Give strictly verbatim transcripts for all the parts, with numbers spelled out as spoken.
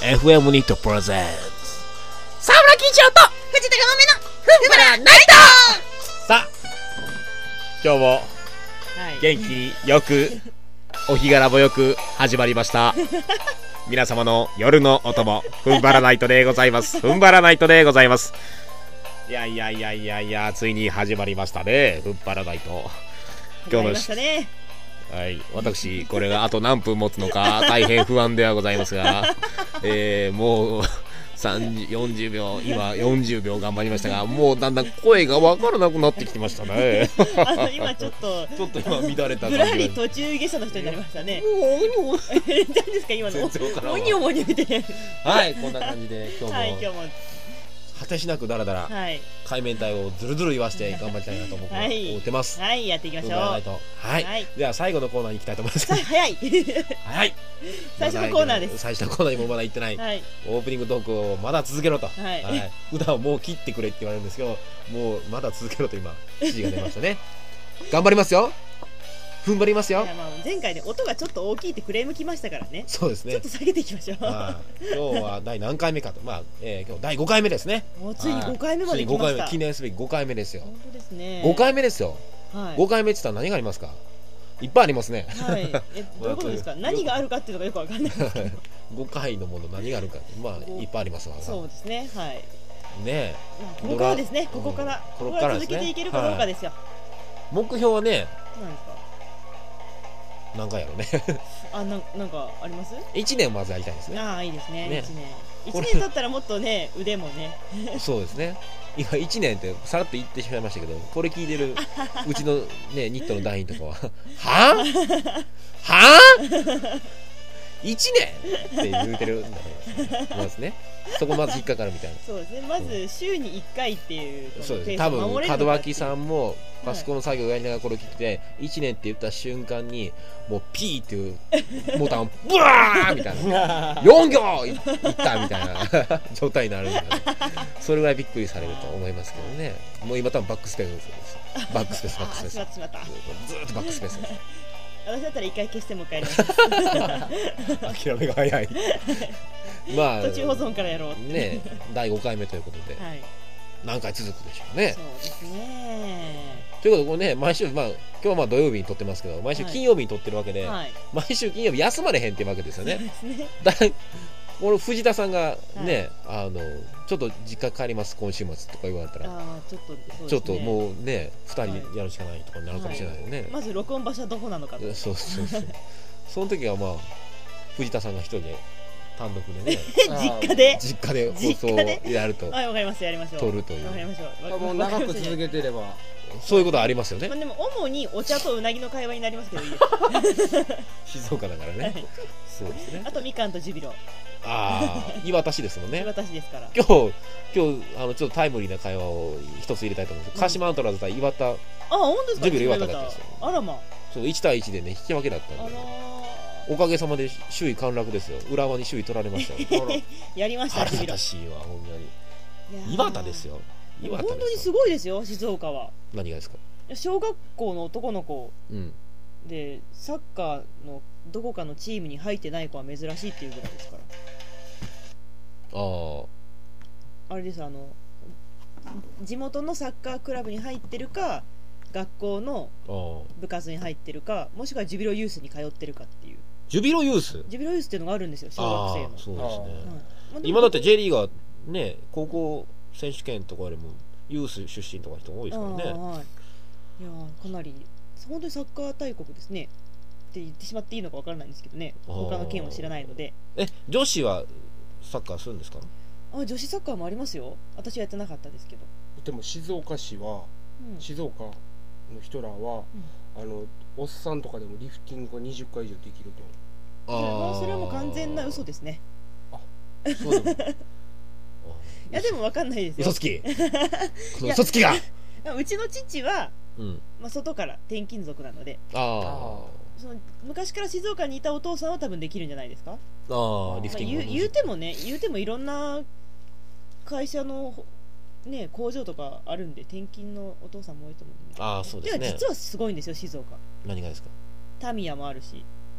エフエム ニットプレゼンツ沢村金城と藤田がめのふんばらナイト。 さあ今日も元気によくお日柄もよく始まりました皆様の夜のお供ふんばらナイトでございますふんばらナイトでございます。いやいやいやいやいやついに始まりましたねふんばらナイト。今日のし、ね、はい、私これがあと何分持つのか大変不安ではございますが、えー、もうさんじゅう、よんじゅうびょう今よんじゅうびょう頑張りましたがもうだんだん声が分からなくなってきてましたねあの今ちょっとちょっと今乱れた感じぶらり途中下車の人になりましたね何ですか今のモニョモニョみたいなはいこんな感じで今日も、 はい、今日も果てしなくだらだら、はい、海面体をずるずる言わして頑張りたいなと僕は思ってます。 はい、はい、やっていきましょう。 はい、はい、では最後のコーナーに行きたいと思います。 早い早い最初のコーナーです。 最初のコーナーにもまだ行ってない、はい、オープニングトークをまだ続けろと、はいはい、歌をもう切ってくれって言われるんですけどもうまだ続けろと今指示が出ましたね頑張りますよ踏ん張りますよ。いや、まあ、 前回で音がちょっと大きいってクレーム来ましたからね。 そうですね。 ちょっと下げていきましょう。 今日は第何回目かと、まあ、えー、今日だいごかいめですね。 もうついにごかいめまで来ました。 記念すべきごかいめですよ。 本当ですね。 ごかいめですよ。 はい、 ごかいめって言ったら何がありますか。いっぱいありますね。 はい。え、どういうことですか。何があるかっていうのがよくわかんないですけど。 ごかいのもの何があるか、まあいっぱいありますわ。 そうですね。はい。 ね、 ここからですね。ここから、ここから続けていけるかどうかですよ。 目標はね。 何ですか。 何回やろうねあ、な、なんかあります？ いちねんまずやりたいですね。 ああ、いいですね。ねいちねん。いちねん経ったらもっとね、腕もね。 そうですね。今いちねんってさらっと言ってしまいましたけど、これ聞いてるうちのねニットの団員とかははぁはぁいちねんって言うてるんだと思いますね。そこまず引っかかるみたいな。 そうですね。まず週にいっかいっていうペースを守れるのかっていう。 そうです。多分門脇さんもパソコンの作業をやりながらこれ聞いて、いちねんって言った瞬間にもうピーっていうボタンをブワーみたいなよん行いったみたいな状態になるんで、ね、それぐらいびっくりされると思いますけどね。もう今多分バックスペースですバックスペースバックスペースしまったしまったずーっとバックスペースです。 私だったら一回消してもう一回やります諦めが早いまあ途中保存からやろうってねだいごかいめということで、はい、何回続くでしょうね。 そうですね。 ということでこれね毎週、まあ、今日はまあ土曜日に撮ってますけど毎週金曜日に撮ってるわけで、はい、毎週金曜日休まれへんっていうわけですよね。 そうですね。 だこの藤田さんがね、はい、あのちょっと実家帰ります今週末とか言われたらあちょっと、ね、 ちょっともうねふたりやるしかないとかになるかもしれないよね、はい、 まず録音場所はどこなのかと。 そうそうそうその時はまあ藤田さんが一人で単独でね実家で実家で放送をやるとはいわかりますやりましょう撮るというわかりましょうもう長く続けてればそういうことはありますよね。 まあ、でも主にお茶とうなぎの会話になりますけどいい静岡だからね、はい、そうですね。 あとみかんとジュビロああ岩田市ですもんね。 岩田市ですから今日今日あのちょっとタイムリーな会話を一つ入れたいと思うんです。鹿島アントラーズ対岩田、 あ本当ですか。 ジュビロ岩田だったんですよ。 あらまそういち対いちでね引き分けだったんで、おかげさまで首位陥落ですよ。浦和に首位取られましたよやりました。 ジュビロしいわ本当に岩田ですよ。岩田本当にすごいですよ静岡は。 何がですか。小学校の男の子、うん、でサッカーのどこかのチームに入ってない子は珍しいっていうぐらいですから。 ああれですあの地元のサッカークラブに入ってるか学校の部活に入ってるかもしくはジュビロユースに通ってるかっていう。 ジュビロユースジュビロユースっていうのがあるんですよ小学生の。 そうですね、はい、今だって J リーガーね高校選手権とかよりもユース出身とか人多いですからね。 はい、いやかなり本当にサッカー大国ですねって言ってしまっていいのかわからないんですけどね他の県を知らないので。 え女子はサッカーするんですか。 あ女子サッカーもありますよ。私はやってなかったですけど。 でも静岡市は、うん、静岡の人らは、うん、あのおっさんとかでもリフティングがにじゅっかい以上できると。 あそれはもう完全な嘘ですね。 あそうでもいやでも分かんないですよ。 嘘つきこの嘘つきがうちの父は、 うんまあ、外から転勤族なのであその昔から静岡にいたお父さんは多分できるんじゃないですか。 あリフティング、 まあ、言う、言うてもね言うてもいろんな会社の、ね、工場とかあるんで転勤のお父さんも多いと思うんで、ね、 あそうですね。 実はすごいんですよ静岡。 何がですか。 タミヤもあるし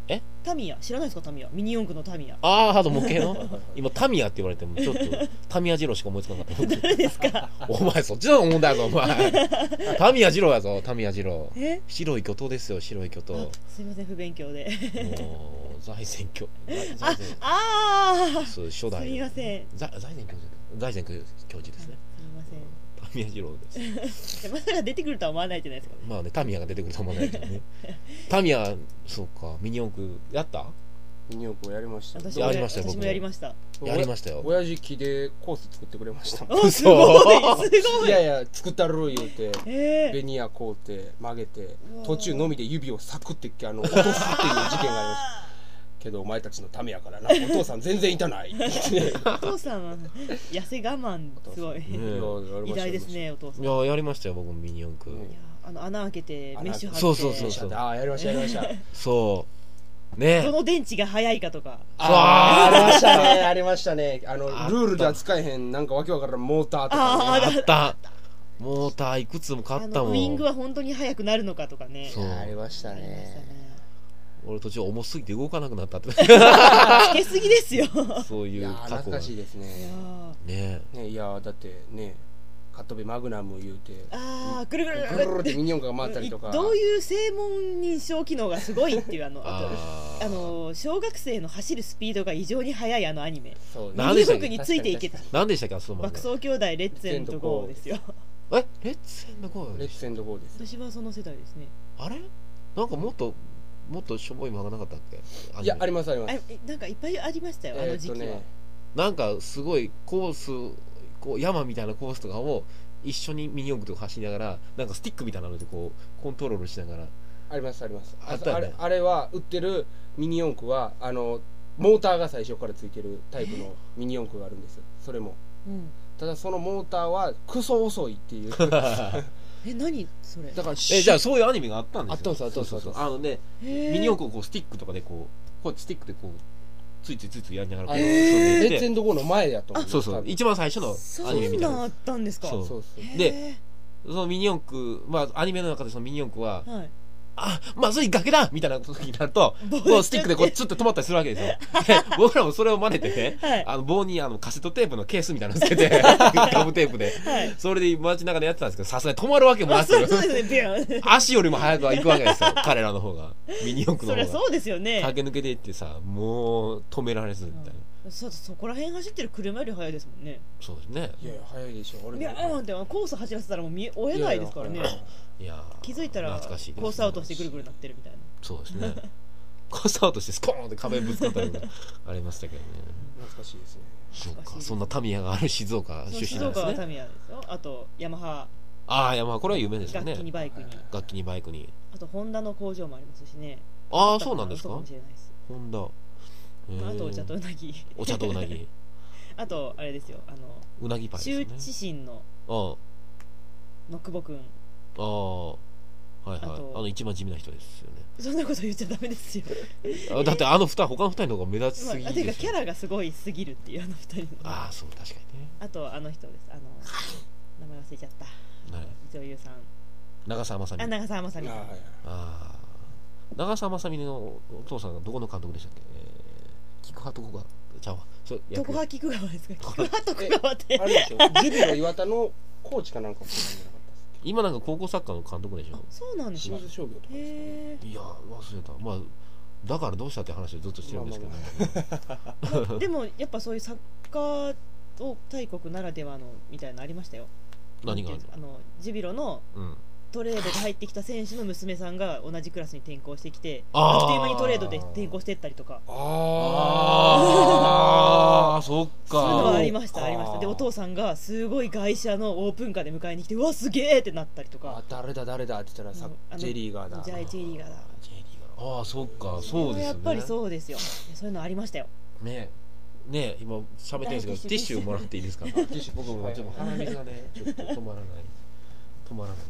えタミヤ知らないですか？タミヤミニ四駆のタミヤ。 ああ、あと模型の今タミヤって言われてもちょっとタミヤ二郎しか思いつかなかった誰ですか？ お前そっちの問題やぞお前タミヤ二郎やぞタミヤ二郎。 え白い巨頭ですよ白い巨頭。 すいません不勉強で。 もう財前教あああそう初代すみません。 財前教授財前教授ですね。 すみません。 タミヤ二郎です。 まさか出てくるとは思わないじゃないですか。 まあねタミヤが出てくると思わないけどねタミヤそうかミニ四駆やったミニ四駆をやりました。 私やりましたよ私もやりました。 やりましたよ。 親父木でコース作ってくれました。 おすごいすごい。 いやいや作ったる言うて、 えー、 ベニヤ買うて曲げてうわ途中のみで指をサクってあの落とすっていう事件がありましたけど、お前たちのためやからな、お父さん全然痛ないお父さんは痩せ我慢すごい、 ね偉大ですねお父さん。 いややりましたよ僕もミニ四駆、 いやあの穴開けてメッシュ貼ってそうそうそうそうああやりましたやりましたそうねどの電池が速いかとか。 ああありましたねありましたねあのあったルールでは使えへんなんかわけわからんモーターとか、ね、 ああったモーターいくつも買ったもん。 あのウイングは本当に速くなるのかとかね。 そうありましたありましたねね。 俺途中重すぎて動かなくなったってつけすぎですよ。 そういいうやー過去が懐かしいですいやねねねいやーだってねカットベマグナム言うてああぐるぐるぐるぐるってミニ四駆が回ったりとかどういう正門認証機能がすごいっていうあのあとあーあの小学生の走るスピードが異常に速いあのアニメ。 そうなんでしたっけミニ四駆についていけた。 何でしたっけあその漫画爆走兄弟レッツエンドゴーですよ。 えレッツエンドゴーレッツエンドゴーです私はその世代ですね。 あれなんかもっともっとしょぼい漫画なかったっけアニメいやありますありまあすえなんかいっぱいありましたよあの時期は。 なんかすごいコースこう山みたいなコースとかを一緒にミニ四駆とか走りながらなんかスティックみたいなのでこうコントロールしながらありますありますあったよねあれあれは売ってるミニ四駆はあのモーターが最初からついてるタイプのミニ四駆があるんですよそれもうんただそのモーターはクソ遅いっていうえ何それ。 だからえじゃあそういうアニメがあったんですよ。 あったんですあったんですそうそうそうああのねへーミニ四駆をこうスティックとかでこうこうやってスティックでこうついついついついやりながらこうあの進んでいってレッツエンドゴーの前やと思うそうそう一番最初のそアニメみたいなんなんあったんですか。 そうそうそうへーでそのミニ四駆まあアニメの中でそのミニ四駆ははいあまずい崖だみたいな時になると棒こうスティックでこうツッと止まったりするわけですよで僕らもそれを真似てね、 はいあの棒にあのカセットテープのケースみたいなのつけてガムテープで、 はいそれで街中でやってたんですけどさすがに止まるわけもなくあそうそうですねビューン足よりも速く行くわけですよ彼らの方がミニ四駆の方がそりゃそうですよね。 駆け抜けていってさもう止められずみたいな、 そそこら辺走ってる車より速いですもんね。 そうですねいやいや早いでしょ俺ビューンってコース走らせたらもう見追えないですからね。 いやー気づいたら懐かしいですねコースアウトしてぐるぐるなってるみたいな。 そうですねコースアウトしてスコーンって壁ぶつかったりもありましたけどね懐かしいですねそう懐かしいですかそんなタミヤがある静岡出身静なんですね岡はタミヤですよ。あとヤマハああいやまあこれは有名ですよね楽器にバイクに、 楽器にバイクにあとホンダの工場もありますしね。 ああそうなんですかそうかもしれないです。 ホンダへーあとお茶とうなぎお茶とうなぎあとあれですよあのうなぎパイですね羞恥心のあの久保くん。 あああはいはいあとあの一番地味な人ですよねそんなこと言っちゃダメですよ。 あだってあの二人他の二人の方が目立ちすぎまあ、 ですよていうかキャラがすごいすぎるっていうあの二人の。 ああそう確かにねあとあの人ですあの名前忘れちゃったはい女優さん長澤まさみああ長澤まさみさん。 あはいあー長澤まさみのお父さんがどこの監督でしたっけ、えー、菊葉とこがちゃうわそう徳川菊川ですか。 徳菊川徳川ってあれでしょジュビロ岩田のコーチかなんかもしてなかった今なんか高校サッカーの監督でしょそうなんですか。 清水商業とかですかねへいや忘れたまあだからどうしたって話をずっとしてるんですけど、 え、まあでもやっぱそういうサッカーを大国ならではのみたいなのありましたよ。 何があるあのジュビロのうんトレードで入ってきた選手の娘さんが同じクラスに転校してきてあーあっという間にトレードで転校してったりとかああそっかそういうのはありましそうかたありました。でお父さんがすごい外車のオープンカーで迎えに来てうわすげえってなったりとかあ誰だ誰だって言ったらさあの J リーガーだじゃあ J リーガーだ。 J リーガーああそっかそうですよねやっぱりそうですよ。そういうのありましたよ。 ねね今喋ってるんですけどティッシュもらっていいですかティッシュ僕もちょっと鼻水がねちょっと止まらない止まらない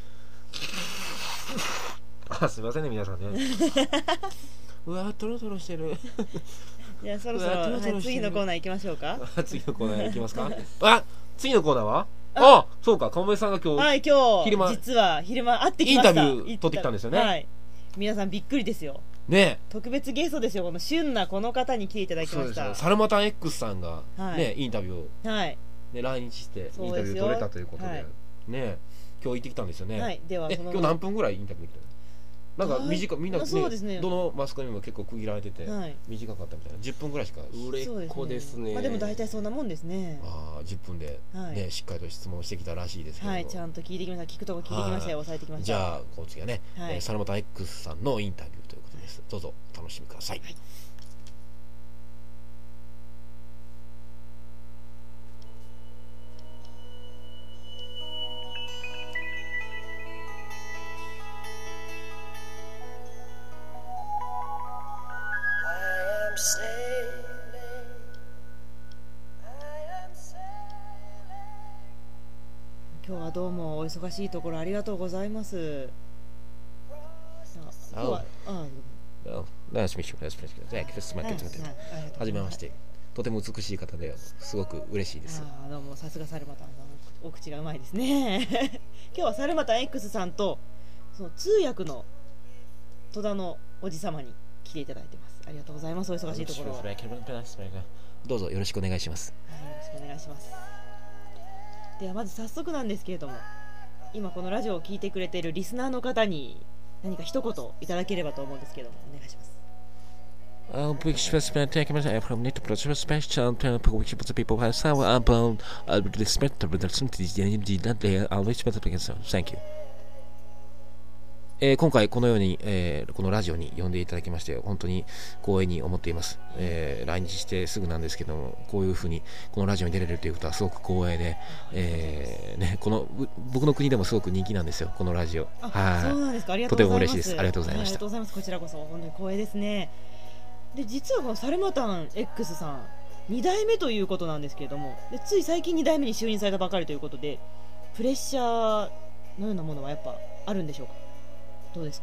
あすいませんね皆さんねうわトロトロしてるじゃあそろそろ、 うわトロトロはい、 してる次のコーナー行きましょうか。 次のコーナー行きますかあ次のコーナーはあそうか鴨井さんが今日、 はい今日昼間実は昼間会ってきました。 インタビュー取ってきたんですよねはい皆さんびっくりですよ。 ね、 特別ゲストですよ。この旬なこの方に来ていただきました。そうですよ。 サルマタン X さんが、ね、はい、インタビューを、 はい、 ね、来日してインタビュー取れたということで、はい、ね、今日行ってきたんですよね。 はい、ではその今日何分ぐらいインタビューできたの？なんか短い、みんな、ね、そうですね、どのマスコミも結構区切られてて、はい、短かったみたいな。じゅっぷんぐらいしか。 売れっ子ですね。 まあでも大体そんなもんですね。 ああ、じゅっぷんで、はい、ね、しっかりと質問してきたらしいですけど、 はい、ちゃんと聞いてきました。聞くとこ聞いてきましたよ。押さえてきました。 じゃあお次はね、はい、えー、サルマタン X さんのインタビューということです。どうぞお楽しみください。はい。 今日はどうもお忙しいところありがとうございます。今日は、ああ、 はじめまして。とても美しい方ですごく嬉しいです。 ああ、どうも、さすがサルマタンさん、お口がうまいですね。今日はサルマタン X さんとその通訳の戸田のおじさまに来ていただいてます。ありがとうございます。お忙しいところはどうぞよろしくお願いします。 はい、よろしくお願いします。ではまず早速なんですけれども、今このラジオを聞いてくれているリスナーの方に何か一言いただければと思うんですけども、お願いします。 I'll be take my from need to produce special which people have some about respect to the that they are respect. Thank you. えー、今回このように、えー、このラジオに呼んでいただきまして本当に光栄に思っています、えー、来日してすぐなんですけども、こういうふうにこのラジオに出れるということはすごく光栄で、えーね、この僕の国でもすごく人気なんですよ、このラジオ。 はい、そうなんですか。ありがとうございます。とても嬉しいです。 ありがとうございました。 ありがとうございます。こちらこそ本当に光栄ですね。で、実はこのサルマタン X さんに代目ということなんですけれども、でつい最近に代目に就任されたばかりということで、プレッシャーのようなものはやっぱあるんでしょうか。どうですか。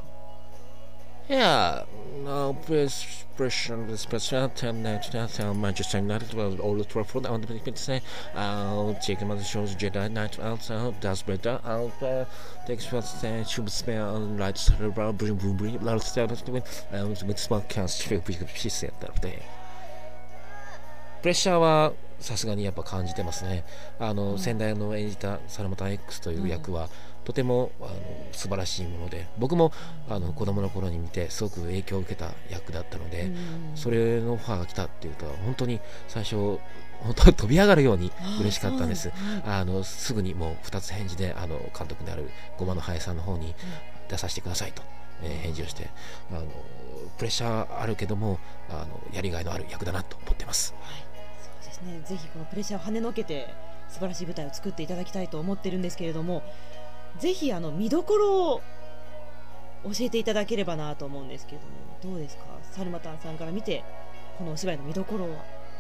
Yeah, no pressure, special time that Manchester United will all the trouble on the say, I'll take another shows Jedi Knight also does better. I'll take what say should spell right cerebral bring bring bring lot of stuff with with small cast feel she said that day. プレッシャーはさすがにやっぱ感じてますね。あの、うん、先代の演じたサルマタン X という役は、うん、とてもあの素晴らしいもので、僕もあの子供の頃に見てすごく影響を受けた役だったので、うん、それのオファーが来たっていうことは本当に最初本当に飛び上がるように嬉しかったんです。あのすぐにもうふたつ返事であの監督であるごまのハエさんの方に出させてくださいと、えー、返事をして、あのプレッシャーあるけどもあのやりがいのある役だなと思ってます。はい、 そうですね。ぜひこのプレッシャーを跳ねのけて素晴らしい舞台を作っていただきたいと思ってるんですけれども、ぜひあの見どころを教えていただければなと思うんですけれども、どうですか、サルマタンさんから見てこのお芝居の見どころは。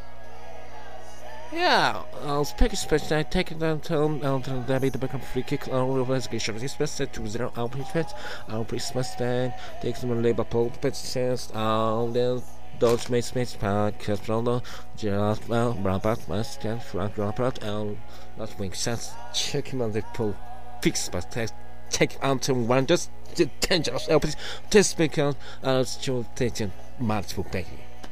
Yeah, I'll speak especially I take it down to um David the become free kick our investigation is best set to zero our preference our Christmas day takes some Liverpool best sense all the those mates mates park just from the just well Robert must get Frank Robert and not wing sense check him on the pool fix but check out to one just dangerous opposite just because uh to take multiple back。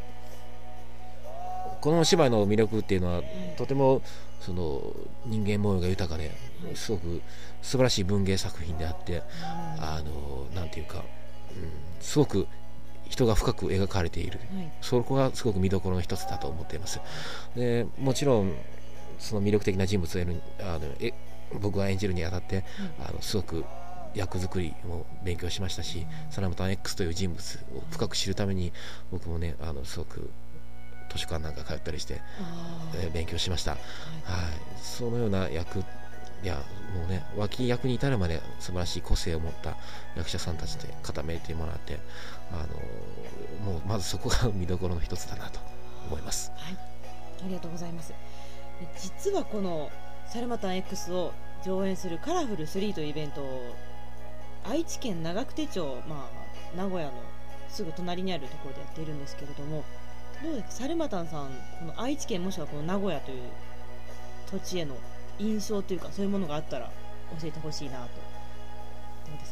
この芝居の魅力っていうのはとてもその人間模様が豊かですごく素晴らしい文芸作品であって、あのなんていうか、うん、すごく人が深く描かれている、そこがすごく見どころの一つだと思っています。でもちろんその魅力的な人物を演あのえ僕が演じるにあたって、あのすごく役作りも勉強しましたし、サラマタン X という人物を深く知るために僕もねあのすごく図書館なんか通ったりして、えー、勉強しました。はい、そのような役いやもうね脇役に至るまで素晴らしい個性を持った役者さんたちで固めてもらって、あのもうまずそこが見どころの一つだなと思います。 はい、ありがとうございます。実はこのサルマタン X を上演するカラフルスリーというイベントを愛知県長久手町、まあ、名古屋のすぐ隣にあるところでやっているんですけれども、どうですかサルマタンさん、この愛知県もしくはこの名古屋という土地への印象というかそういうものがあったら教えてほしいなと。どうですか。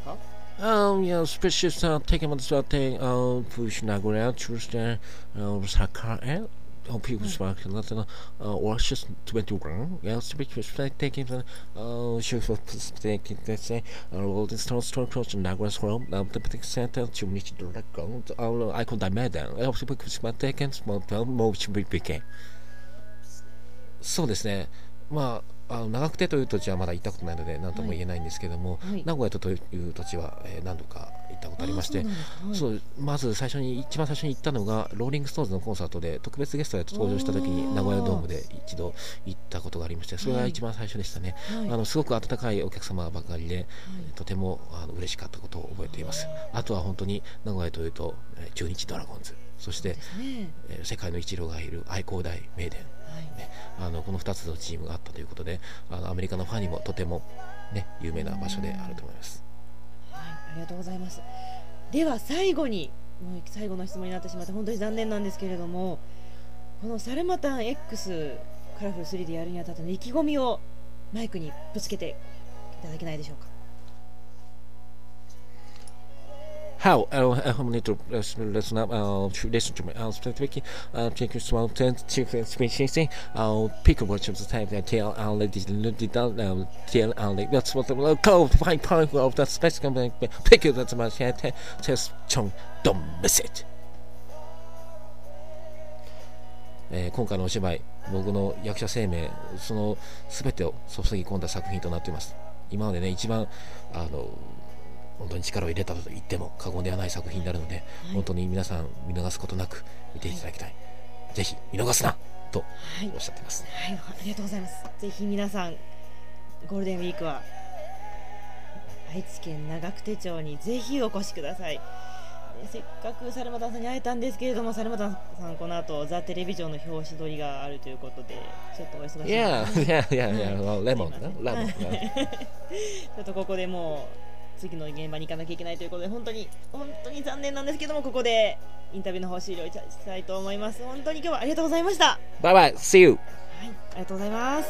Um, yeah, especially uh, taking on the thing, uh, push Nagoya, Tuesday, uh, Sakara, uh, people's work, uh, or just twenty-one, yeah, speaking of taking the, uh, show for taking, let's say, uh, all the stone store cross in Nagoya's home, um, the particular center, to reach the dragon, uh, I could imagine, I also put my taken, small, more, big, big. そうですね。まあ、あの長久手という土地はまだ行ったことないので何とも言えないんですけども、はい、名古屋という土地は、えー、何度か行ったことありまして、はい、そうまず最初に一番最初に行ったのがローリングストーンズのコンサートで特別ゲストで登場した時に名古屋ドームで一度行ったことがありまして、それが一番最初でしたね。はい、あのすごく温かいお客様ばかりで、はい、とてもあの嬉しかったことを覚えています。あとは本当に名古屋というと中日ドラゴンズ、そして、ねえー、世界のイチローがいる愛工大名電、ね、あのこのふたつのチームがあったということで、あのアメリカのファンにもとても、ね、有名な場所であると思います。 はい、ありがとうございます。では最後に、もう最後の質問になってしまって本当に残念なんですけれども、このサルマタン X カラフルスリーでやるにあたっての意気込みをマイクにぶつけていただけないでしょうか。 How uh, I need to listen, listen up, uh, to listen to me. I'll start speaking. Uh, take a small ten to speaking. I'll pick a word of the time and tell. I'll let it down. I'll tell. I'll let that's what the code find part of that special pick it. That's my head. Test Chong. Don't miss it. えー、今回のお芝居、僕の役者生命、その全てを注ぎ込んだ作品となっています。今までね、一番あの本当に力を入れたと言っても過言ではない作品になるので、はい、本当に皆さん見逃すことなく見ていただきたい、はい、ぜひ見逃すなとおっしゃっています、 はいはい、ありがとうございます。ぜひ皆さんゴールデンウィークは愛知県長久手町にぜひお越しください。せっかくサルマタンさんに会えたんですけれども、サルマタンさんこの後ザ・テレビジョンの表紙撮りがあるということでちょっとお忙しいです、ね、 いやいやいやいやレモンレモンちょっとここでもう次の現場に行かなきゃいけないということで本当に本当に残念なんですけども、ここでインタビューの方終了したいと思います。本当に今日はありがとうございました。 バイバイ See you。 はい、ありがとうございます。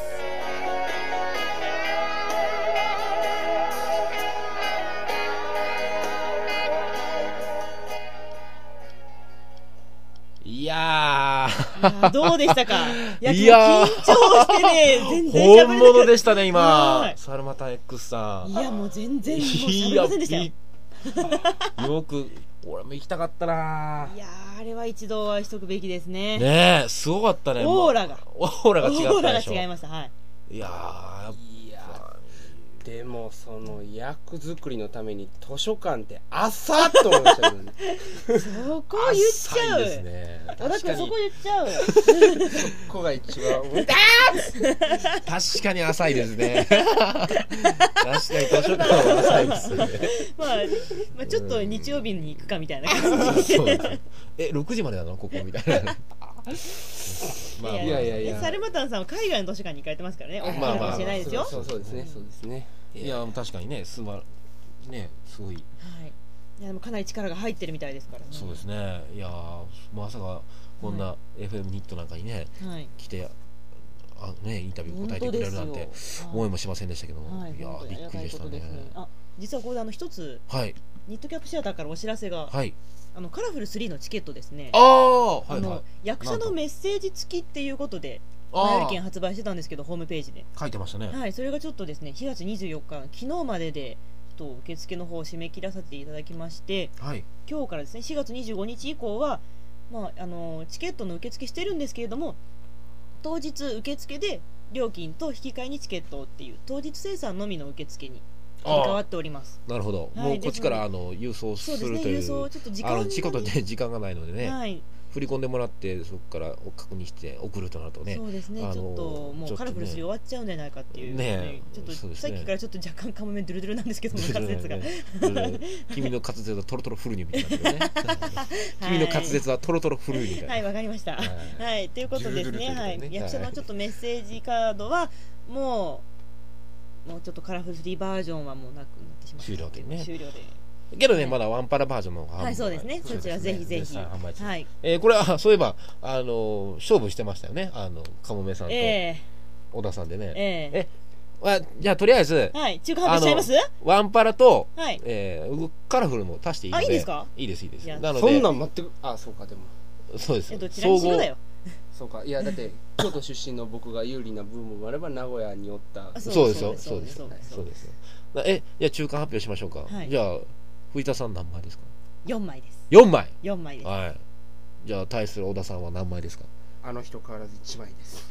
いやーどうでしたか。いや、いや緊張してね全然本物でしたね今サルマタン X さん。 いやもう全然もう喋りませんでしたよ。 よく俺も行きたかったな。 いやーあれは一度はしとくべきですね。 ねえすごかったね。 オーラがオーラが違ったでしょ。 オーラが違いました。はい。 いやーでもその役作りのために図書館って浅っと思いましたけどね。 そこ言っちゃうですね。小田君そこ言っちゃう。 そこが一番確かに浅いですね。確かに図書館は浅いですね。 まあ、まあちょっと日曜日に行くかみたいな感じ。 そうですね。えろくじまでなのここみたいな。 まあ、いやいやいやサルマタンさんは海外の図書館に行かれてますからね。 まあまあそうですねそうですね。 いや確かにねすまねすごい。はい。 いやでもかなり力が入ってるみたいですからね。 そうですね。いやまさかこんな エフエム ニットなんかにね、はい、来てあねインタビュー答えてくれるなんて思いもしませんでしたけども、はい、いやびっくりでしたね。 あ実はここであの一つ、はい、ニットキャップシアターからお知らせが。はい。あのカラフルスリーのチケットですね。 ああ、はいはい、あの役者のメッセージ付きっていうことで前売り券発売してたんですけどホームページで書いてましたね。 はい、それがちょっとですねしがつにじゅうよっか昨日まででと受付の方を締め切らせていただきまして、はい、今日からですねしがつにじゅうごにち以降は、まあ、あのチケットの受付してるんですけれども当日受付で料金と引き換えにチケットっていう当日生産のみの受付に切り替わっております。 なるほど、はい、もうこっちからあの郵送するという、ね、郵送ちょっと時間あの仕事で時間がないのでね、はい、振り込んでもらってそこから確認して送るとなるとねそうですねちょっともうカラフルスリー終わっちゃうんじゃないかっていうね、ねちょっとさっきからちょっと若干カモメンドゥルドゥルなんですけども滑舌が君の滑舌はトロトロフルニュみたいになってるね君の滑舌はトロトロフルニュみたいなはいわかりましたはい、はい、ということですね、はい、役者のちょっとメッセージカードはもうもうちょっとカラフルスリーバージョンはもうなくなってしまった終了でね終了でけどね、はい、まだワンパラバージョンの方がはいそうですねそちらぜひぜひはい、えー、これはそういえばあの勝負してましたよねあのカモメさんと小田さんでね、えー、えあじゃあとりあえず、 はい、中華発表しちゃいます？ ワンパラと、 はい、 えー、カラフルも足していいので。 あ、いいですか？ いいですいいです。 いやなのでそんなん待ってく、あ、そうかでもそうですよ。 どちらにしろだよ。 そうか、いやだって京都出身の僕が有利な部分もあれば名古屋におったそうですよそうですそうですそうですよ。えじゃあ中間発表しましょうか、 はい、じゃあ藤田さん何枚ですか？ よんまいです。 よんまいよんまいです。 はい。じゃあ対する小田さんは何枚ですか？ あの人変わらずいちまいです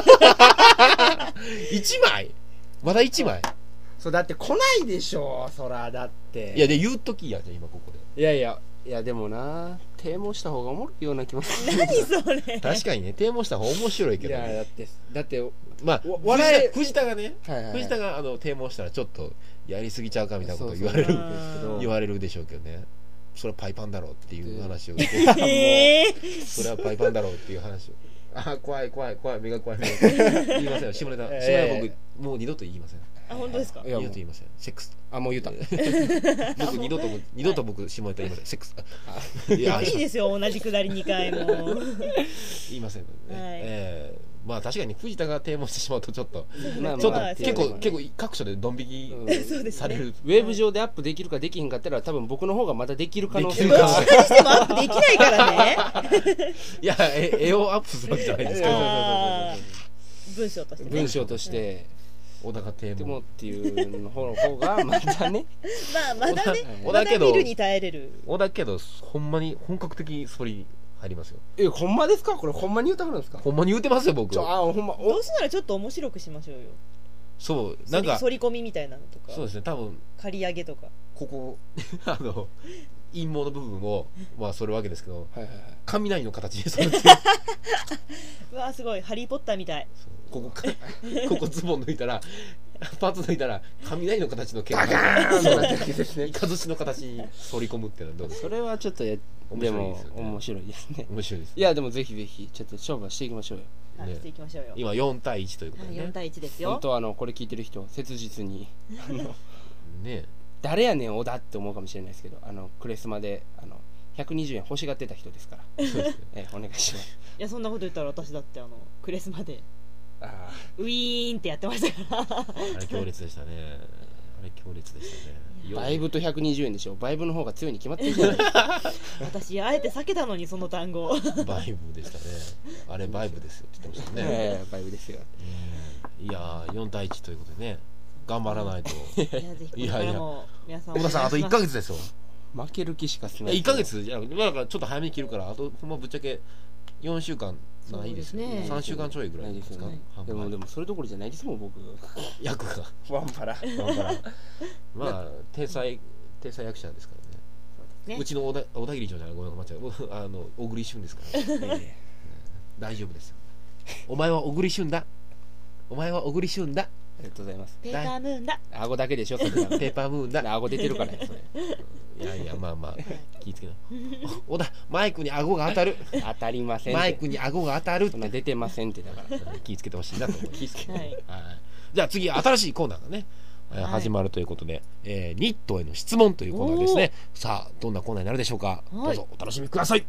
いちまいまだいちまいそうだって来ないでしょそらだっていやで言うときやじゃあ今ここでいやいやいやでもな啓蒙した方がおもろいような気もする何それ確かにね啓蒙した方が面白いけど、ね、 いやだってだってまあ笑え藤田がね、 はいはいはい、 藤田があの啓蒙したらちょっとやりすぎちゃうかみたいなこと言われるそうそうですけど言われるでしょうけどねそれはパイパンだろうっていう話をしてえー、 それはパイパンだろうっていう話をあ怖い怖い怖い目が怖い目が怖い言いませんよ下ネタ、下ネタ僕もう二度と言いませんあ本当ですか？ 二度と言いませんセックスあもう言うた僕二度と二度と僕下ネタ言いませんセックスいやいいですよ同じくだりにかいも言いませんね、 はいえーまあ確かに藤田が提案してしまうとちょっと、 まあ、 ちょっとまあ結構結構各所でドン引きされる、 ウェブ上でアップできるかできひんかったら多分僕の方がまだできる可能性どっがちかにしてもアップできないからねいやえ絵をアップするわけじゃないですけど文章としてね文章として小田が提でもっていうの方がまたねまあまだね小田けどまだ見るに耐えれる小田けどほんまに本格的それ入りますよえほんまですかこれほんまに言うたはるんですかほんまに言うてますよ僕ちょあほんまどうせならちょっと面白くしましょうよそうなんか反り込みみたいなのとかそうですね多分刈り上げとかここあの陰謀の部分をまあそるわけですけど、 はいはいはい、 雷の形にそれてうわすごいハリーポッターみたいここかここズボン抜いたらパーツ抜いたら雷の形の毛がイカ寿司の形に反り込むっていうのはどうですか？ それはちょっとやでも面白いですね面白いです、ね、 いやでもぜひぜひちょっと勝負していきましょうよ、 はいね、していきましょうよ今よんたいいちということでね、 はい、よんたいいちですよ本当はあのこれ聞いてる人切実にあのね誰やねん小田って思うかもしれないですけどあのクレスマであのひゃくにじゅうえん欲しがってた人ですからえお願いしますいやそんなこと言ったら私だってあのクレスマであウィーンってやってましたからあれ強烈でしたねあれ強烈でしたねバイブとひゃくにじゅうえんでしょバイブの方が強いに決まってるじゃないですか私あえて避けたのにその単語バイブでしたねあれバイブですよって言ってましたね、 えー、バイブですよ、 いやよんたいいちということでね頑張らないといやぜひこれからも皆さん小田さんあといっかげつですよ負ける気しかしないいっかげつじゃあだからちょっと早めに切るからあとほんまぶっちゃけよんしゅうかんないですよねさんしゅうかんちょいぐらいですか、 ね、でもでもそれどころじゃないですもん僕役がワンパラワンパラまあ天才天才役者ですからね、ね、うちの小田小田切長じゃないごめん間違えあの小栗旬ですから、えー、大丈夫ですよお前は小栗旬だお前は小栗旬だありがとうございますペーパームーンだ顎だけでしょそれペーパームーンだ顎出てるからそれいやいやまあまあ気ぃつけな小田マイクに顎が当たる当たりませんマイクに顎が当たるそんな出てませんってだから気ぃつけてほしいなと思います、 はい、 じゃあ次新しいコーナーがね、はい、始まるということで、えー、ニットへの質問というコーナーですねさあどんなコーナーになるでしょうか、はい、どうぞお楽しみください。ニ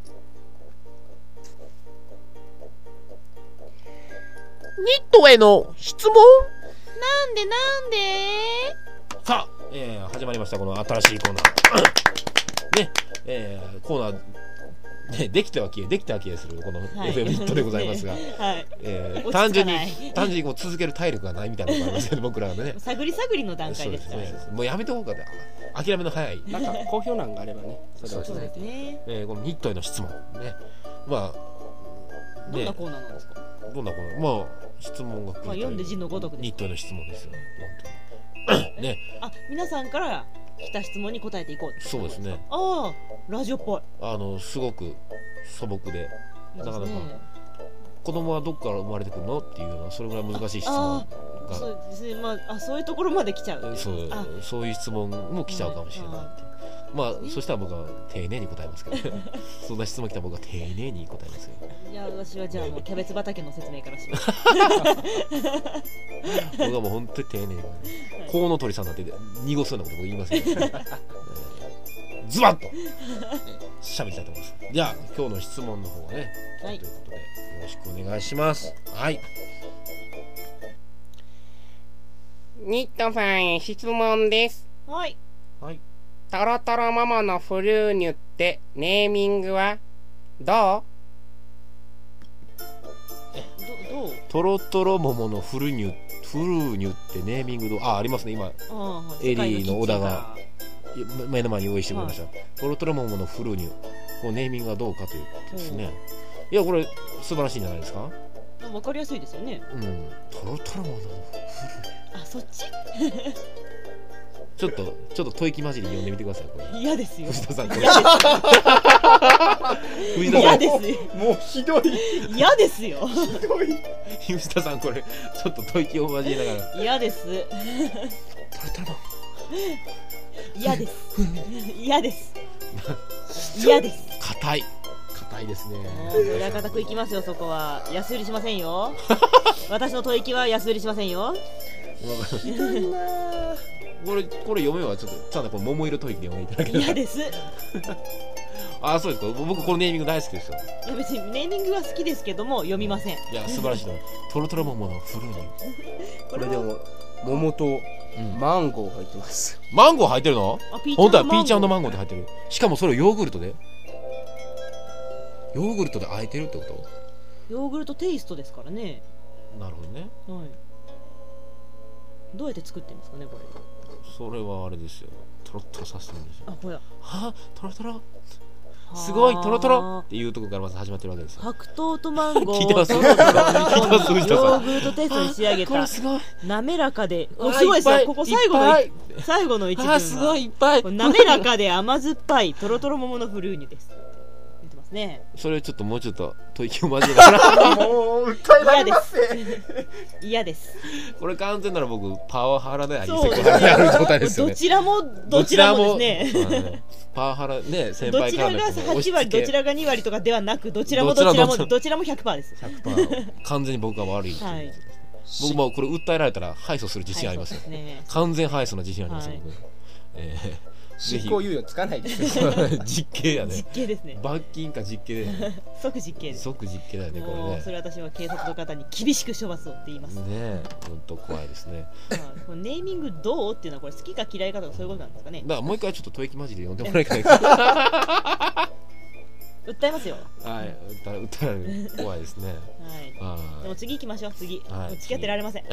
ットへの質問なんでなんでさあ、えー、始まりましたこの新しいコーナーね、えー、コーナー、ね、できては消えできては消えするこの エフエム ニットでございますが、はいえー、単純に単純にこう続ける体力がないみたいなのがありますけど僕らはね探り探りの段階ですからねもうやめておこうかって諦めの早いなんか好評なんがあればねそれはそうですね、 えー、このニットへの質問ねまあどんなコーナーなんですかどんなコーナーまあ質問が来る、 まあ、読んで字のごとくですニットへの質問ですよねあ皆さんから来た質問に答えていこうそうですねああラジオっぽいあのすごく素朴でなかなか子供はどこから生まれてくるのっていうようなそれぐらい難しい質問がそうですね、まあ、あそういうところまで来ちゃうそうそういう質問も来ちゃうかもしれないってまあそしたら僕は丁寧に答えますけどそんな質問来たら僕は丁寧に答えますよいや私はじゃあもうキャベツ畑の説明からします僕はもう本当に丁寧に、ね、コウノトリさんだって濁すようなこと僕言いませんけど、ね、ズバッと喋りたいと思いますじゃあ今日の質問の方はね、はい、ということでよろしくお願いしますはいニットさんへ質問です。 はい。 はい。 トロトロモモのフルーニュってネーミングはどう？ どどう？ トロトロモモのフルニュフルーニュってネーミングどう？あ、ありますね今。エリーの小田が目の前に用意してくれました。はい、トロトロモモのフルーニュ、こうネーミングがどうかということですね。いやこれ素晴らしいんじゃないですか。 わかりやすいですよね。 うん。トロトロモモのフルーニュ。 あ、そっち？ ちょっとちょっと吐息混じり読んでみてください。これ嫌ですよ。 藤田さんこれ。 藤田さん嫌ですよ。 もうひどい。 嫌ですよ。 ひどい。 藤田さんこれちょっと吐息を交えながら。 嫌です。 トロトロ。 嫌です。嫌です。嫌です。 硬い。硬いですね。 裏固くいきますよ。そこは安売りしませんよ。私の吐息は安売りしませんよ。 ひどいな。 これこれ読めばちょっとちゃんとこの桃色吐息で読んでいただけ嫌です。 あ、そうですか。僕このネーミング大好きですよ。 いや別にネーミングは好きですけども読みません。 いや素晴らしいな。トロトロ桃のフルーニュ。 これでも桃とマンゴー入ってます。 うん、マンゴー入ってるの？本当はピーチ&マンゴーって入ってる。しかもそれをヨーグルトでヨーグルトで和えてるってこと？ ヨーグルトテイストですからね。 なるほどね。 はい。どうやって作ってるんですかねこれ。 それはあれですよ。トロトロさせてるんですよ。 あ、ほら。 はあ、トロトロ。すごいトロトロっていうところからまず始まってるわけですよ。 白桃とマンゴーを聞いてます？聞いてます？藤田さん。 ヨーグルトテイストに仕上げた。 これすごい。 滑らかで、おすごいですよ。ここ最後の最後の一文は。 あ、すごいいっぱい。 滑らかで甘酸っぱいトロトロ桃のフルーニュです。言ってますね。 それちょっともうちょっと吐息を交えながら。 もう訴えられますね。 嫌です。 これ完全なら僕パワハラでありセクハラである状態ですよね。 どちらもどちらもですね。 パワハラね、先輩からのどちらがはち割どちらがに割とかではなく、どちらもどちらもどちらも ひゃくパーセント です。 ひゃくパーセント 完全に僕が悪い。はい、僕もこれ訴えられたら敗訴する自信ありますよ。ね、完全敗訴の自信ありますよ。はい、えー執行猶予つかないですよ。実刑やね。 実刑ですね。 罰金か実刑だよね。 即実刑です。 即実刑だよねこれね。 それ私は警察の方に厳しく処罰をって言います。 ねえ、本当怖いですね。 このネーミングどうっていうのはこれ好きか嫌いかとかそういうことなんですかね。 だからもう一回ちょっと吐息マジで読んでもらえないか。 訴えますよ。 はい、訴えられる。怖いですね。 はい。でも次行きましょう。次。 はい、 付き合ってられません。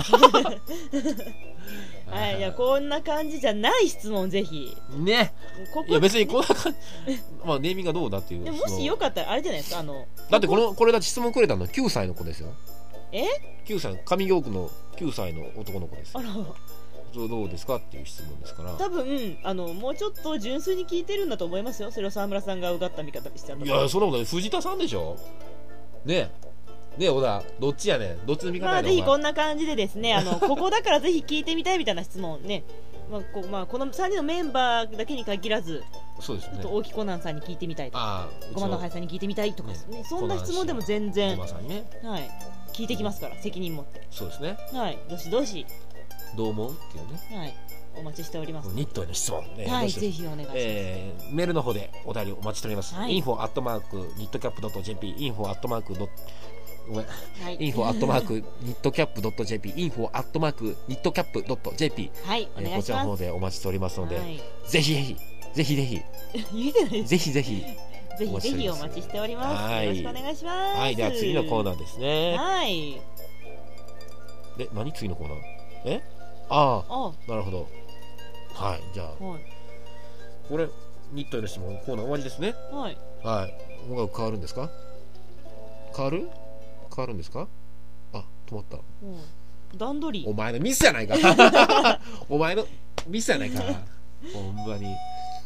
はい、いやこんな感じじゃない質問ぜひ。 ね。ここいや別にこんな感じ。まあネーミングがどうだっていう。 でもしよかったらあれじゃないですかあの。 だってこのこれだって質問くれたのきゅうさいの子ですよ。 え？ きゅうさい上京区のきゅうさいの男の子です。 あら。 それどうですかっていう質問ですから。 多分あのもうちょっと純粋に聞いてるんだと思いますよ。それを沢村さんがうがった見方にしちゃった。 いやそんなことない。藤田さんでしょ。ねえ。ねえ小田どっちやねん。どっちの見方やねん。 まあぜひこんな感じでですねあのここだからぜひ聞いてみたいみたいな質問ね。まあ こ, まあ、このさんにんのメンバーだけに限らず、 そうですね。 大木コナンさんに聞いてみたいとか、駒野林さんに聞いてみたいとか、ねね、そんな質問でも全然、 ね、 はい、聞いてきますから、責任持って。 そうですね。 はい、どしどし。 どう思うっていうね。 はい、お待ちしております。 ニットへの質問、ね、 はい、ぜひお願いします、 えー。メールの方でお便りお待ちしております。はい、インフォ アットマーク ニットキャップ ドット ジェーピー インフォ アットマーク インフォ アットマーク ニットキャップ ドット ジェーピー インフォ アットマーク ニットキャップ ドット ジェーピーはい、お願いします。 こちらの方でお待ちしておりますので、はい、ぜひぜひぜひぜひ言えてないです。 ぜひぜひぜひぜひお待ちしております。よろしくお願いします。 はい、では次のコーナーですね。 はい。 で、何次のコーナー？え？ああ、なるほど。はい、じゃあ、はい、これニットへの質問コーナー終わりですね。 はい。 はい。音楽変わるんですか？変わる？変わるんですか？あ、止まった。 うん、段取り。 お前のミスやないか。お前のミスやないか。ほんまに。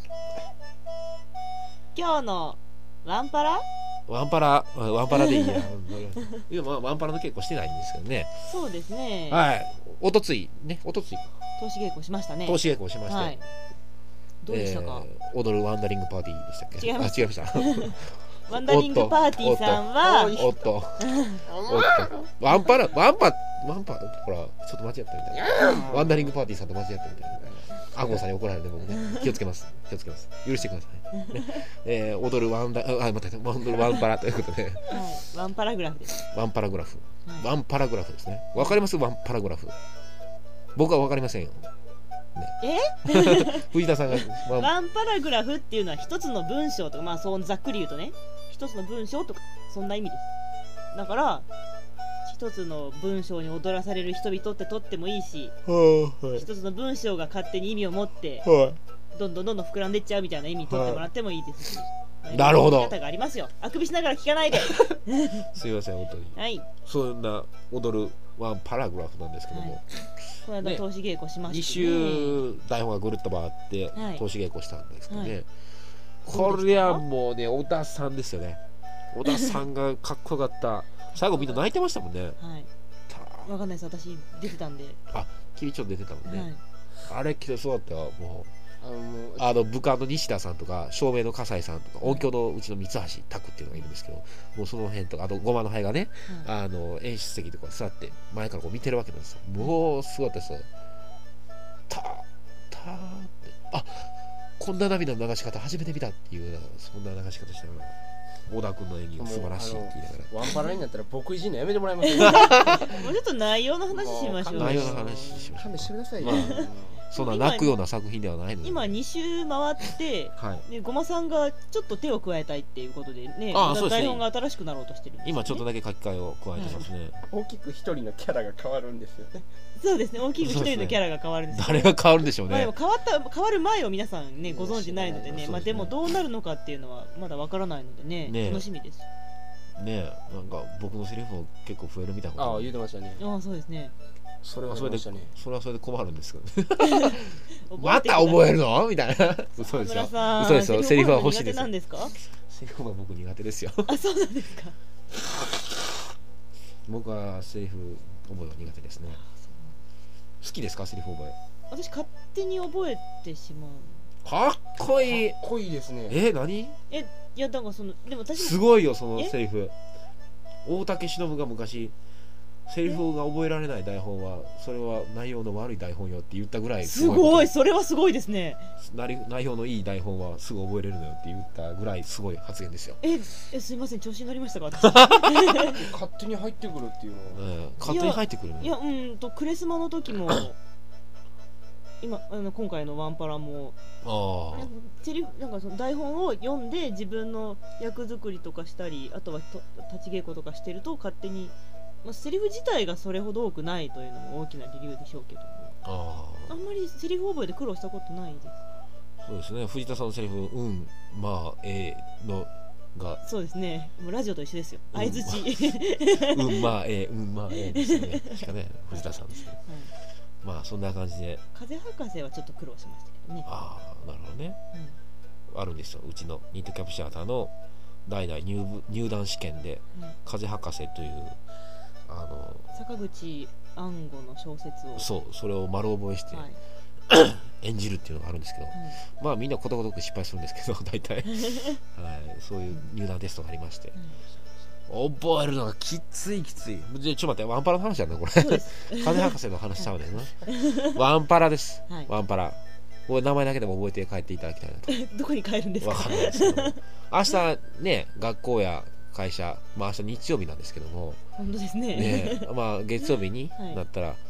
今日のワンパラ？ ワンパラ、ワンパラでいいや。いや、まあ、ワンパラの稽古してないんですけどね。 そうですね。 はい。おとついね、おとついか。 投資稽古しましたね。 投資稽古しまして。はい、 どうでしたか？ えー、踊るワンダリングパーティーでしたっけ？ 違いました。 あ、違いました。 ワンダリングパーティーさんはおっとおっとワンパラワンパワンパほらちょっと間違ったみたいな。ワンダリングパーティーさんと間違ったみたいな。アゴンさんに怒られて僕ね気をつけます気をつけます許してください、ねえー、踊るワンダあ待って踊るワンパラということで、はい、 ワンパラグラフです。 ワンパラグラフ、はい、ワンパラグラフですね。わかります？ワンパラグラフ僕は分かりませんよ、 え藤田さんが、まあ、 ワンパラグラフっていうのは一つの文章とか、まあそうざっくり言うとね、一つの文章とかそんな意味です。だから一つの文章に踊らされる人々ってとってもいいし、 はい一つの文章が勝手に意味を持ってはどんどんどんどん膨らんでっちゃうみたいな意味にとってもらってもいいですし、 なるほど見方がありますよ。あくびしながら聞かないでい、すいません本当に、 はいそんな踊るワンパラグラフなんですけども、 はい、この間投資稽古しましたね、 に週台本がぐるっと回ってはい投資稽古したんですけどね、 はいこれはもうね小田さんですよね。小田さんがかっこよかった最後みんな泣いてましたもんね。 はいわかんないです、私出てたんで、 あ、君ちょっと出てたもんね、 はい、 あれ来てそうだったよ。もあのもううあの部下の西田さんとか照明の笠井さんとか音響のうちの三橋拓っていうのがいるんですけど、もうその辺とかあとごまの灰がね、 はい、 あの演出席とか座って前からこう見てるわけなんですよ。もうすごかったですよ。たーたーってあこんな涙の流し方初めて見たっていうそんな流し方してる小田君の演技が素晴らしいって言いながらワンパラになったら僕いじんのやめてもらえませんかもうちょっと内容の話しましょう。 内容の話しましょう。 勘弁してくださいよ、 まあそんな泣くような作品ではないので今に周回って、 はいね、ごまさんがちょっと手を加えたいっていうことでね、 ああそうですね台本が新しくなろうとしてるんですよね。 今ちょっとだけ書き換えを加えてますね、 大きく一人のキャラが変わるんですよね。 そうですね、大きく一人のキャラが変わるんですよ、 誰が変わるんでしょうまあ、でねも変わった変わる前を皆さんねご存知ないのでね、 そうですねまあ、でもどうなるのかっていうのはまだわからないのでね、 ね楽しみです。 ねえなんか僕のセリフも結構増えるみたいなことああ言うてましたね。 ああそうですね。 それはそれで、 覚えましたねそれはそれで困るんですけどねまた覚えるのみたいな嘘ですよさん嘘ですよセリフは欲しいですよ苦手なんですか？ セリフは僕苦手ですよあそうなんですか。 僕はセリフ覚えは苦手ですね。好きですかセリフ覚え。 私勝手に覚えてしまう。 かっこいい。 かっこいいですね。 え何えいやだからそのでも私すごいよそのセリフ。大竹しのぶが昔セリフが覚えられない台本はそれは内容の悪い台本よって言ったぐらいすごい、 すそれはすごいですね。 内容のいい台本はすぐ覚えれるのよって言ったぐらいすごい発言ですよ。 ええすいません調子に乗りましたか私勝手に入ってくるっていうのは、 うん、勝手に入ってくるのいやうんとクレスマの時も今あの今回のワンパラもあなんかセリフなんかその台本を読んで自分の役作りとかしたりあとはと立ち稽古とかしてると勝手に、まあ、セリフ自体がそれほど多くないというのも大きな理由でしょうけどもああんまりセリフ覚えで苦労したことないです。 そうですね藤田さんのセリフうんまあえー、のがそうですねもうラジオと一緒ですようん相づち、 うんまあえー、うんまあえーですね確かね藤田さんですね、 はいまあそんな感じで風博士はちょっと苦労しましたけどね。 ああなるほどね、うん、あるんですようちのニートキャプチャーターの代々 入, 部入団試験で、はい、風博士というあの坂口安吾の小説をそうそれを丸覚えして、はい、演じるっていうのがあるんですけど、はい、まあみんなことごとく失敗するんですけど大体、はい、そういう入団テストがありまして、うん、覚えるのがきついきつい。ちょっと待ってワンパラの話なんだこれ風博士の話しちゃうねんなワンパラです、はい、ワンパラこれ名前だけでも覚えて帰っていただきたいなとどこに帰るんですかわかんないですけど明日ね学校や会社まあ明日日曜日なんですけども本当ですねねまあ月曜日になったら、はい、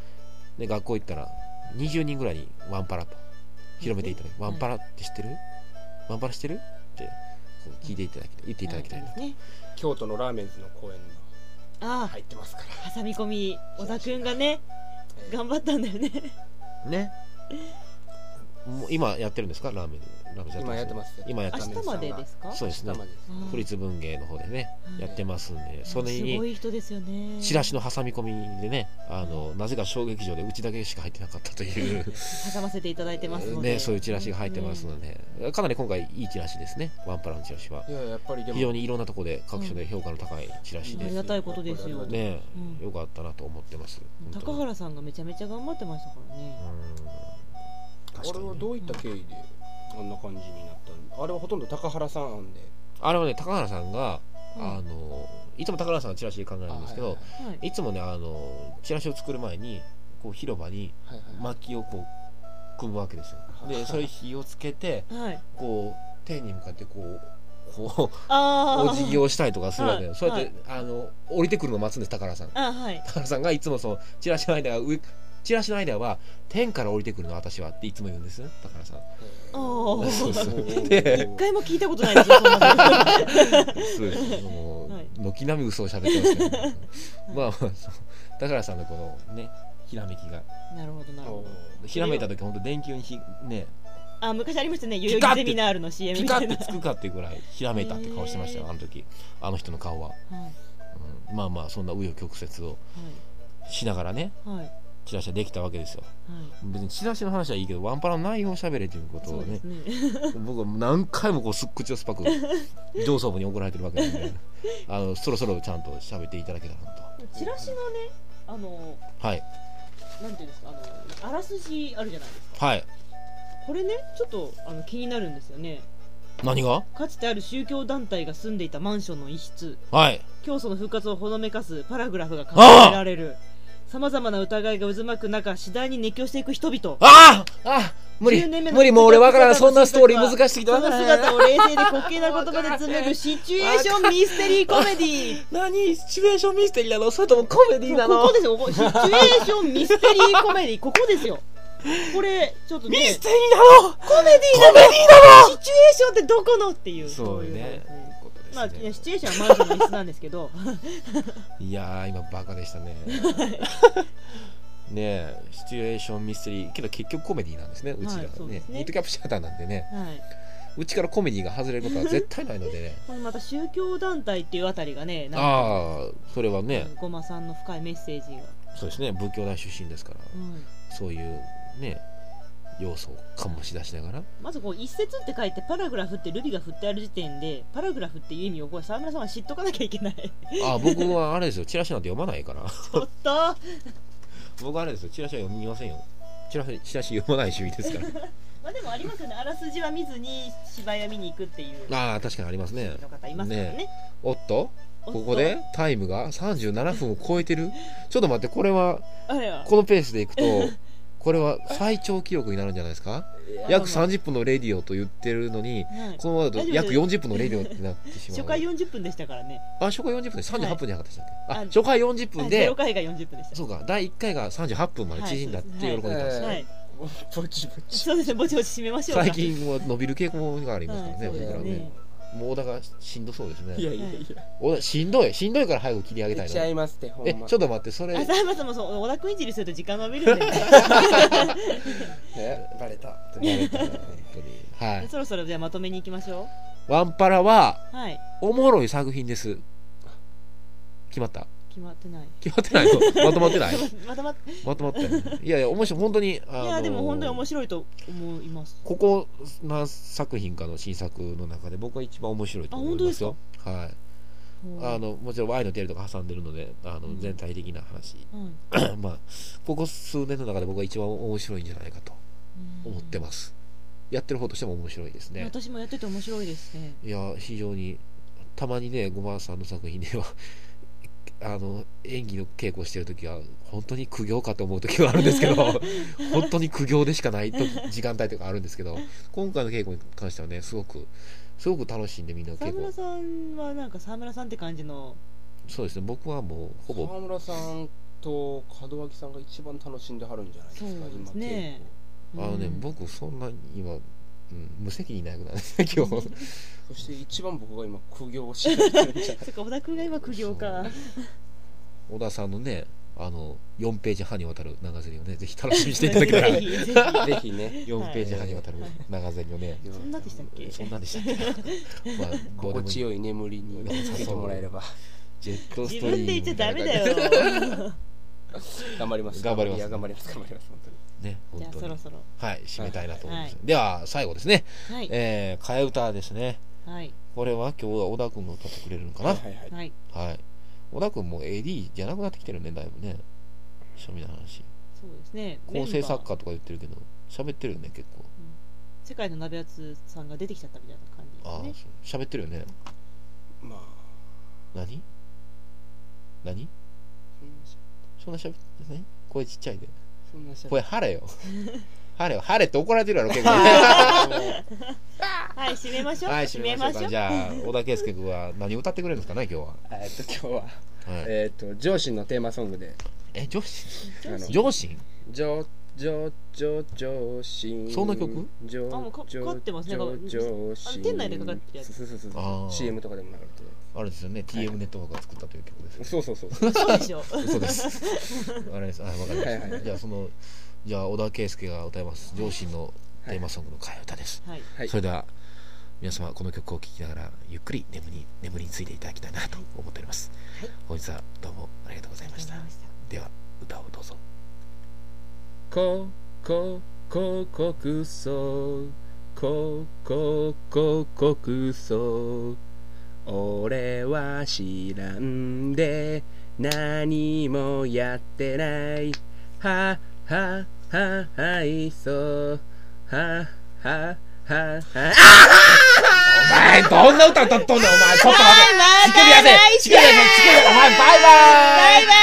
ね、学校行ったらにじゅうにんぐらいにワンパラと広めていただき、ワンパラって知ってる、はい、ワンパラ知ってるって聞いていただきたい言っていただきたいなと、はいね、 京都のラーメンズの公演の入ってますから挟み込み小田くんがね頑張ったんだよねねもう今やってるんですかラーメンラーメン今やってます今やってます明日までですか。 そうですね府立文芸の方でね、はい、やってますんでそれにすごい人ですよねチラシの挟み込みでねあのなぜか小劇場でうちだけしか入ってなかったという挟ませていただいてますので、 ね、そういうチラシが入ってますので、ね、かなり今回いいチラシですねワンパラのチラシはいややっぱりでも非常にいろんなところで各所で評価の高いチラシで、 うん、ありがたいことですよね、うん、よかったなと思ってます。 高原さんがめちゃめちゃ頑張ってましたからね。 うんあれはどういった経緯であんな感じになったの？あれはほとんど高原さん案であれはね高原さんが、うん、あのいつも高原さんがチラシで考えるんですけど、はいはいはい、いつもねあのチラシを作る前にこう広場に薪をこう組むわけですよ、はいはい、でそれ火をつけて、はい、こう天に向かってこうこうお辞儀をしたりとかするわけで、はい、そうやって、はい、あの降りてくるのを待つんです高原さん。 あ、はい、 高原さんがいつもそのチラシの間が上チラシのアイデアは天から降りてくるの私はっていつも言うんです。だからさ、 ああ、 そうそう一回も聞いたことないですよ、そんなの。 そうですもう、 はい軒並み嘘を喋ってますけど、まあまあそうだからさんのこのねひらめきがなるほどなるほど。 ひらめいた時本当電球にひねあ、昔ありましたね、代々木ゼミナールの シーエムピみたいな。 カってつくかっていうぐらいひらめいたって顔してましたよ、あの時あの人の顔は、 はいうん、まあまあそんな紆余曲折をしながらねはいはいチラシはできたわけですよ。 はい。 別にチラシの話はいいけどワンパラの内容を喋れということをねそうですね。 僕は何回もこうすっ口を酸っぱく上層部に怒られてるわけなんであのそろそろちゃんと喋っていただけたらなと。 チラシのね、あのはいなんていうんですか、あのあらすじあるじゃないですか。 はい。 これね、ちょっとあの気になるんですよね。 何が？ かつてある宗教団体が住んでいたマンションの一室、 はい。 教祖の復活をほのめかすパラグラフが考えられる。さまざまな疑いが渦巻く中、次第に熱狂していく人々。 あああ無理じゅうねんめの無理もう俺わからんそんなストーリー難しすぎてわそのからない姿を冷静で滑稽な言葉で紡ぐシチュエーションミステリーコメディー。 何シチュエーションミステリーなのそれともコメディーなの？ ここですよ、ここシチュエーションミステリーコメディー、ここですよ。これちょっとね、 ミステリーなの？ コメディーなの？ コメディーなの？ シチュエーションってどこのっていう、 そういうねことですね。まあ、シチュエーションはマンションの椅子なんですけどいやー今バカでしたねねえシチュエーションミステリーけど結局コメディーなんですねうちらはいそうねですねニットキャップシャッターなんでねはい、 うちからコメディーが外れることは絶対ないのでねこれまた宗教団体っていうあたりがね、なんかああそれはねごまさんの深いメッセージが、 そうですね仏教大出身ですからうんそういうね要素を醸し出しながらまずこう一節って書いてパラグラフってルビが振ってある時点でパラグラフっていう意味をこれ沢村さんは知っとかなきゃいけないあ僕はあれですよチラシなんて読まないからちょっと僕はあれですよチラシは読みませんよチラシチラシ読まない主義ですからまあでもありますよね、あらすじは見ずに芝居を見に行くっていうああ確かにありますねの方いますからね。 ねおっとおっとここでタイムがさんじゅうななふんを超えてるちょっと待ってこれはあれやこのペースでいくとこれは最長記録になるんじゃないですか約さんじゅっぷんのレディオと言ってるのにはいこのままだと約よんじゅっぷんのレディオってなってしまう初回よんじゅっぷんでしたからね。 あ初回よんじゅっぷんでさんじゅうはっぷんじゃなかったでしたっけ、 はいあ初回よんじゅっぷんあゼでロ回がよんじゅっぷんでした。 そうかだいいっかいがさんじゅうはっぷんまで縮んだって喜んでたんですよ、 はい、 ぼちぼちそうですね、ぼちぼち締めましょうか。 最近は伸びる傾向がありますからね、 はい、そうです僕らねね。 もう小田がしんどそうですねいやいやいや小田しんどいしんどいから早く切り上げたいの言っちゃいますってほんまえちょっと待ってそれあ、沢村さんもそう小田君いじりすると時間伸びるんで、ね、 えバレた本当にはいそろそろじゃあまとめに行きましょワンパラはう。はい、 おもろい作品です決まった決まってない。 決まってないのまとまってないまとまっまとまったよねいやいや面白い本当にあのいやでも本当に面白いと思います。 ここ何作品かの新作の中で僕は一番面白いと思いますよはいあのもちろん Y のテレとか挟んでるのであの、 うん全体的な話はい、 まあここ数年の中で僕は一番面白いんじゃないかと思ってますやってる方としても面白いですね私もやってて面白いですね。 いや非常にたまにねごまさんの作品ではあの演技の稽古をしてるときは本当に苦行かと思うときはあるんですけど本当に苦行でしかない時時間帯とかあるんですけど今回の稽古に関してはねすごくすごく楽しんでみんな稽古沢村さんはなんか沢村さんって感じのそうですね僕はもうほぼ沢村さんと門脇さんが一番楽しんではるんじゃないですかそうです今ね。 あのね、 うん僕そんな今、うん、無責任な役なんですね今日そして一番僕が今苦行をしてるんじゃないそっか、小田君が今苦行か。 小田さんのねあのよんページ半にわたる長ゼリをねぜひ楽しみにしていただけたらぜひぜひぜひねよんページ半にわたる長ゼリをね、 そんなでしたっけ？ そんなんでしたっけまあどうでも心地よい眠りにつけてもらえればジェットス自トリーム分で言っちゃダメだよ。 頑張ります頑張りますいや頑張ります頑張ります本当にねじゃあ本当にそろそろ。 はい締めたいなと思います、 はでは最後ですね、 はい。 えー、替え歌ですねはい。 これは今日は小田君の歌ってくれるのかなはいはいはいはい。 はい小田君も エーディー じゃなくなってきてるねだいぶね庶民の話そうですね。 構成作メンバー家とか言ってるけど喋ってるよね結構世界の鍋やつさんが出てきちゃったみたいな感ああじですね。 そう喋ってるよねまあ何何そんな喋ってない声ちっちゃいでそんなしゃべ声晴れよ晴れよ晴れって怒られてるやろ結構はい、締めましょう。 はい締めましょうかじゃあ小田圭佑君は何を歌ってくれるんですかね今日は、 えっと今日ははい、 えっと上司のテーマソングでえ上司あの上司上上上上心そんな曲上あもうかかかってますね上上あ店内でかかってるやつそうそうそうそうあーシーエム とかでも流れてるあれですよね、ティーエム ネットワークが作ったという曲ですよね。 そうそうそうそうそうでしょそうですあれです。あ、わかりました、 はいはいはいじゃあそのじゃあ小田圭佑が歌います上心のテーマソングの替え歌です、 はいはいそれでは皆様この曲を聴きながらゆっくり眠り眠りについていただきたいなと思っております、 はい本日はどうもありがとうございました。 ありがとうございましたでは歌をどうぞ。 こここ国葬こここ国葬俺は知らんで何もやってないははははいそうははははお前どんな歌歌っとんねんお前ちょっと待って乳首やせ乳首やせ乳首やせお前バイバーイバイバイ